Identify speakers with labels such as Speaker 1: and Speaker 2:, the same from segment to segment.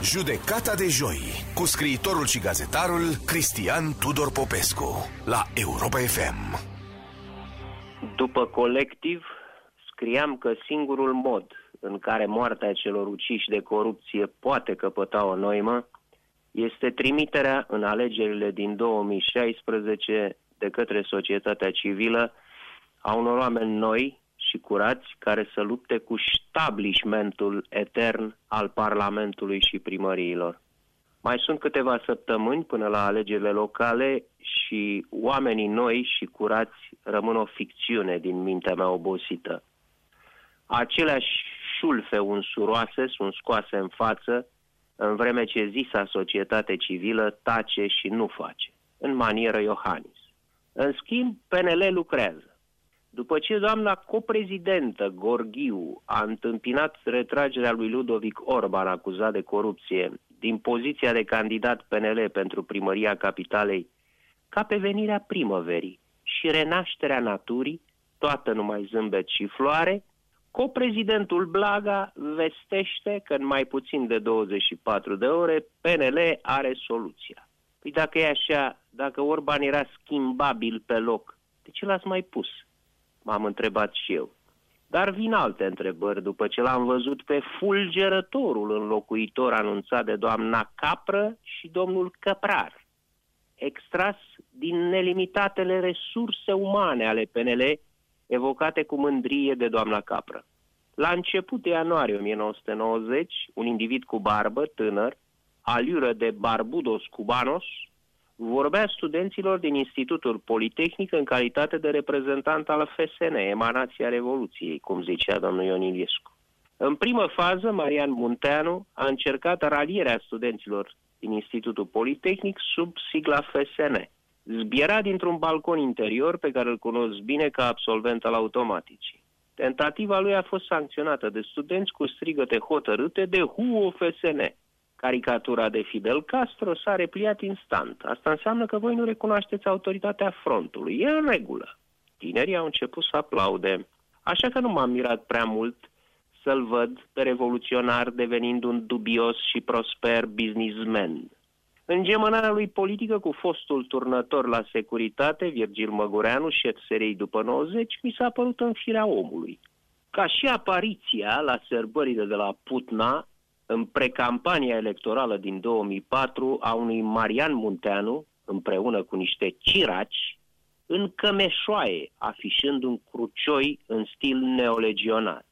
Speaker 1: Judecata de joi, cu scriitorul și gazetarul Cristian Tudor Popescu, la Europa FM.
Speaker 2: După Colectiv, scriam că singurul mod în care moartea celor uciși de corupție poate căpăta o noimă este trimiterea în alegerile din 2016 de către societatea civilă a unor oameni noi și curați care să lupte cu establishmentul etern al Parlamentului și primăriilor. Mai sunt câteva săptămâni până la alegerile locale și oamenii noi și curați rămân o ficțiune din mintea mea obosită. Aceleași șulfe unsuroase sunt scoase în față, în vreme ce zisa societate civilă tace și nu face, în manieră Iohannis. În schimb, PNL lucrează. După ce doamna coprezidentă Gorghiu a întâmpinat retragerea lui Ludovic Orban, acuzat de corupție, din poziția de candidat PNL pentru primăria capitalei, ca pe venirea primăverii și renașterea naturii, toată numai zâmbet și floare, coprezidentul Blaga vestește că în mai puțin de 24 de ore PNL are soluția. Păi dacă e așa, dacă Orban era schimbabil pe loc, de ce l-ați mai pus? M-am întrebat și eu. Dar vin alte întrebări după ce l-am văzut pe fulgerătorul înlocuitor anunțat de doamna Capră și domnul Căprar, extras din nelimitatele resurse umane ale PNL, evocate cu mândrie de doamna Capră. La început de ianuarie 1990, un individ cu barbă, tânăr, aliură de Barbudos Cubanos, vorbea studenților din Institutul Politehnic în calitate de reprezentant al FSN, emanația Revoluției, cum zicea domnul Ion Iliescu. În primă fază, Marian Munteanu a încercat ralierea studenților din Institutul Politehnic sub sigla FSN. Zbiera dintr-un balcon interior pe care îl cunosc bine ca absolvent al automaticii. Tentativa lui a fost sancționată de studenți cu strigăte hotărâte de HUO FSN. Caricatura de Fidel Castro s-a repliat instant. Asta înseamnă că voi nu recunoașteți autoritatea frontului. E în regulă. Tinerii au început să aplaude. Așa că nu m-am mirat prea mult să-l văd pe revoluționar devenind un dubios și prosper businessman. Îngemânarea lui politică cu fostul turnător la securitate, Virgil Măgureanu, șef SRI după 90, mi s-a părut în firea omului. Ca și apariția la sărbările de la Putna, în precampania electorală din 2004 a unui Marian Munteanu, împreună cu niște ciraci, în cămeșoaie, afișând un crucioi în stil neolegionar.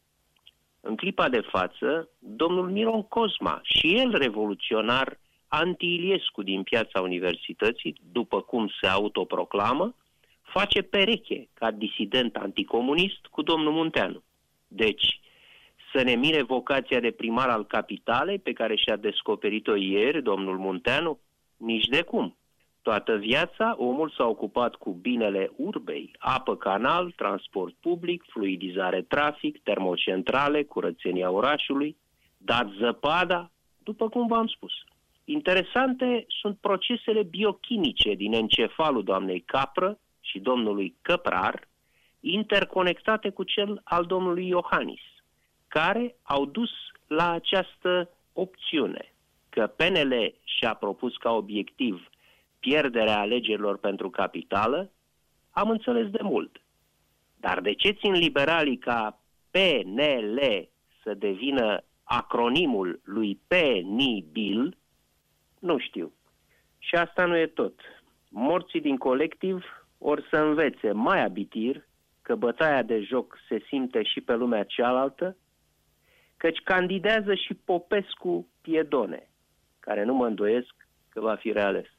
Speaker 2: În clipa de față, domnul Miron Cosma, și el revoluționar anti-Iliescu din Piața Universității, după cum se autoproclamă, face pereche ca disident anticomunist cu domnul Munteanu. Deci, să ne mire vocația de primar al capitalei pe care și-a descoperit-o ieri domnul Munteanu? Nici de cum. Toată viața omul s-a ocupat cu binele urbei, apă, canal, transport public, fluidizare trafic, termocentrale, curățenia orașului, dat zăpada, după cum v-am spus. Interesante sunt procesele biochimice din encefalul doamnei Capră și domnului Căprar, interconectate cu cel al domnului Iohannis, care au dus la această opțiune, că PNL și-a propus ca obiectiv pierderea alegerilor pentru capitală, am înțeles de mult. Dar de ce țin liberalii ca PNL să devină acronimul lui penibil, nu știu. Și asta nu e tot. Morții din Colectiv or să învețe mai abitir că bătaia de joc se simte și pe lumea cealaltă, căci candidează și Popescu Piedone, care nu mă îndoiesc că va fi reales.